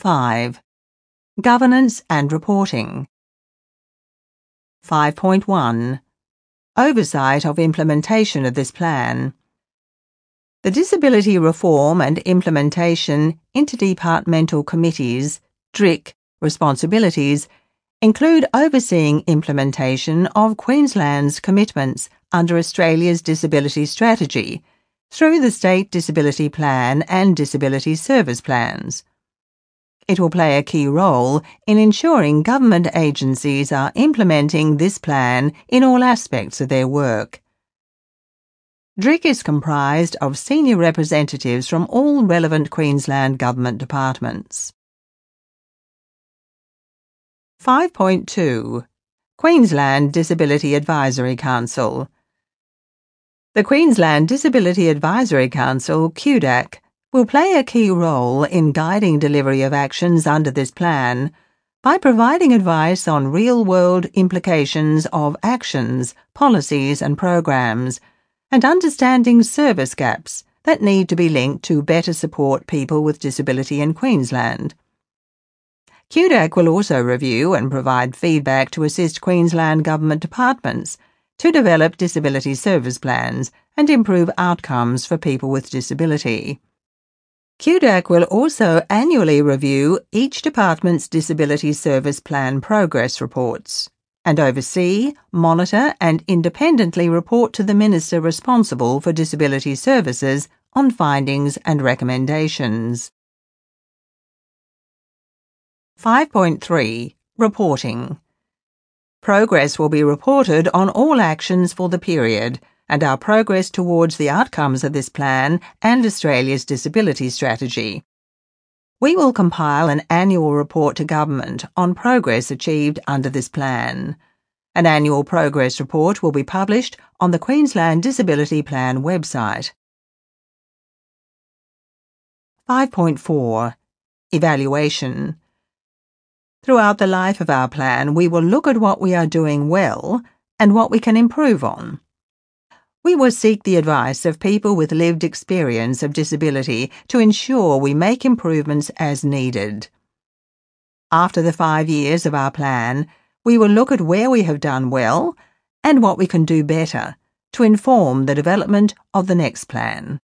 5. Governance and reporting. 5.1. Oversight of implementation of this plan. The Disability Reform and Implementation Interdepartmental Committee's DRIC responsibilities include overseeing implementation of Queensland's commitments under Australia's disability strategy through the State Disability Plan and Disability Service Plans. It will play a key role in ensuring government agencies are implementing this plan in all aspects of their work. DRIC is comprised of senior representatives from all relevant Queensland government departments. 5.2. Queensland Disability Advisory Council. The Queensland Disability Advisory Council, QDAC, will play a key role in guiding delivery of actions under this plan by providing advice on real-world implications of actions, policies and programs, and understanding service gaps that need to be linked to better support people with disability in Queensland. QDAC will also review and provide feedback to assist Queensland government departments to develop disability service plans and improve outcomes for people with disability. QDAC will also annually review each department's disability service plan progress reports and oversee, monitor and independently report to the Minister responsible for disability services on findings and recommendations. 5.3. Reporting. Progress will be reported on all actions for the period and our progress towards the outcomes of this plan and Australia's disability strategy. We will compile an annual report to Government on progress achieved under this plan. An annual progress report will be published on the Queensland Disability Plan website. 5.4. Evaluation. Throughout the life of our plan, we will look at what we are doing well and what we can improve on. We will seek the advice of people with lived experience of disability to ensure we make improvements as needed. After the 5 years of our plan, we will look at where we have done well and what we can do better to inform the development of the next plan.